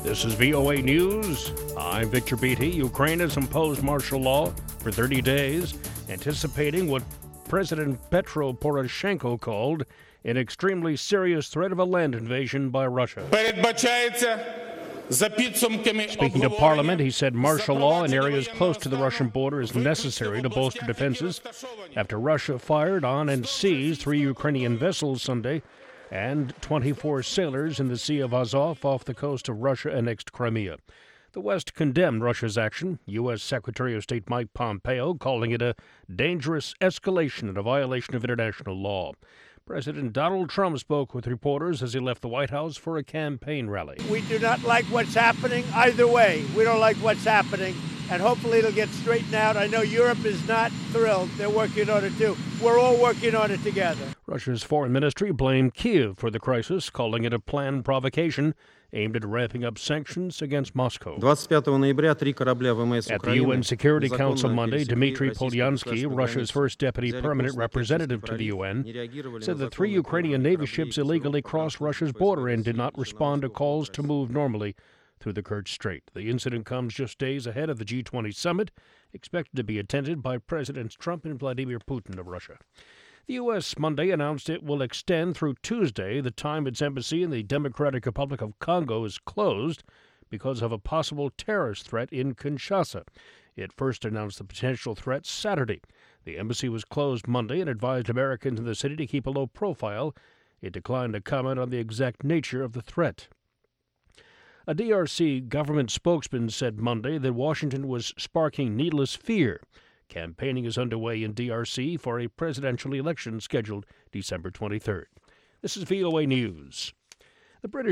This is VOA News. I'm Victor Beatty. Ukraine has imposed martial law for 30 days, anticipating what President Petro Poroshenko called an extremely serious threat of a land invasion by Russia. Speaking to Parliament, he said martial law in areas close to the Russian border is necessary to bolster defenses after Russia fired on and seized 3 Ukrainian vessels Sunday and 24 sailors in the Sea of Azov off the coast of Russia-annexed Crimea. The West condemned Russia's action, U.S. Secretary of State Mike Pompeo calling it a dangerous escalation and a violation of international law. President Donald Trump spoke with reporters as he left the White House for a campaign rally. We do not like what's happening either way. We don't like what's happening, and hopefully it'll get straightened out. I know Europe is not thrilled. They're working on it too. We're all working on it together. Russia's foreign ministry blamed Kyiv for the crisis, calling it a planned provocation aimed at ramping up sanctions against Moscow. At the UN Security Council Monday, Dmitry Polyansky, Russia's first deputy permanent representative to the UN, said that 3 Ukrainian Navy ships illegally crossed Russia's border and did not respond to calls to move normally through the Kerch Strait. The incident comes just days ahead of the G20 summit, expected to be attended by Presidents Trump and Vladimir Putin of Russia. The U.S. Monday announced it will extend through Tuesday the time its embassy in the Democratic Republic of Congo is closed because of a possible terrorist threat in Kinshasa. It first announced the potential threat Saturday. The embassy was closed Monday and advised Americans in the city to keep a low profile. It declined to comment on the exact nature of the threat. A DRC government spokesman said Monday that Washington was sparking needless fear. Campaigning is underway in DRC for a presidential election scheduled December 23rd. This is VOA News. The British